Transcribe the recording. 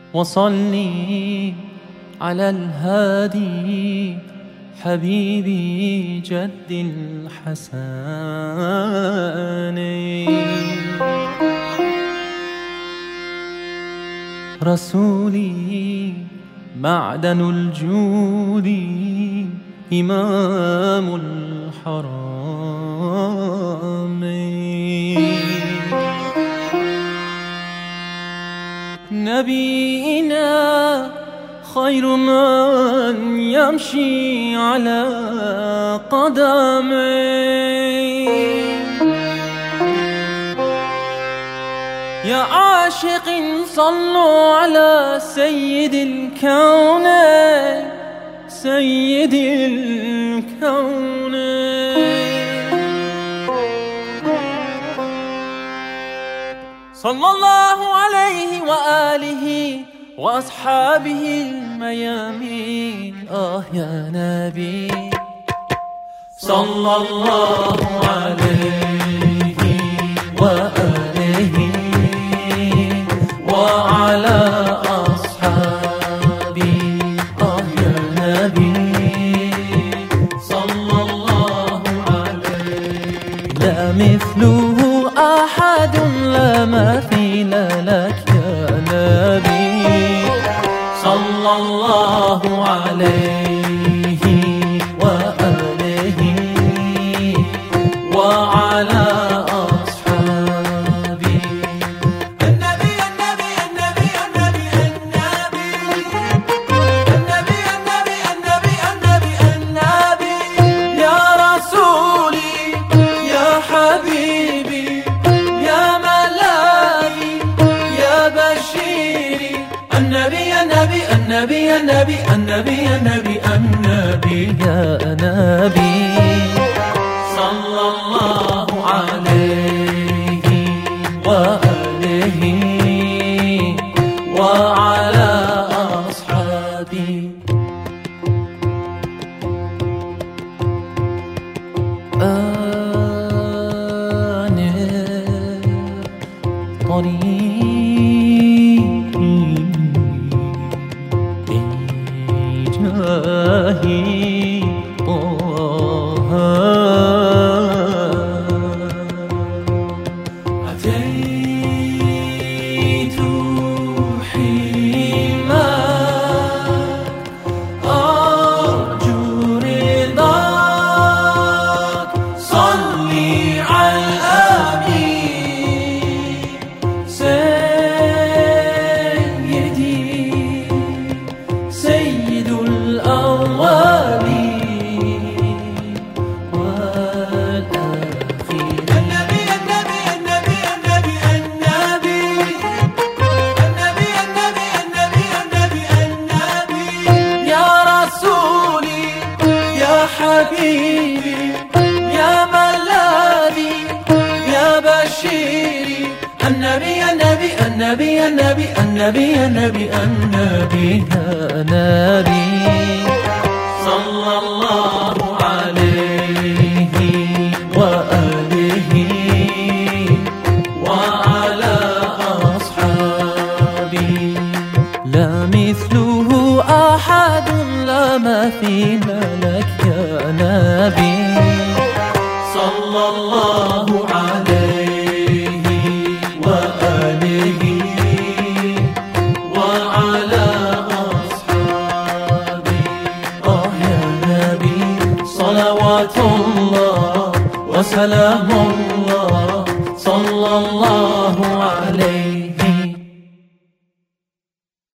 وصلي على الهادي حبيبي جد الحسن. رسولي معدن الجود إمام الحرمين. نبينا خير من يمشي على قدميه. يا عاشق صلوا على سيد الكونين سيد الكونين. صلى الله عليه وآله وأصحابه الميامين. يا نبي صلى الله عليه وآله وعلى أصحابه. يا نبي صلى الله عليه. لا مثله أحد لا مثيل لك يا نبي صلى الله عليه وآله وعلى أصحابه. النبي النبي النبي النبي النبي النبي النبي النبي النبي النبي. يا رسولي يا حبيبي يا ملاذي يا بشيري. النبي النبي النبي النبي النبي النبي النبي يا نبي صلى الله عليه وآله وعلى أصحابه. طريقي جاهي طه. أتيت حيما أرجو رضاك. صلي على الأمين سيدي سيد الأولين والآخرين. النبي النبي النبي النبي النبي النبي النبي النبي النبي النبي. يا رسولي يا حبيبي يا ملاذي يا بشيري. النبي النبي النبي النبي النبي النبي النبي يا نبي صلى الله عليه وآله وعلى أصحابه. لا مثله أحد لا مثيل لك يا نبي صلى الله عليه وآله وعلى أصحابه. يا نبي صلوات الله وسلام الله صلى الله عليه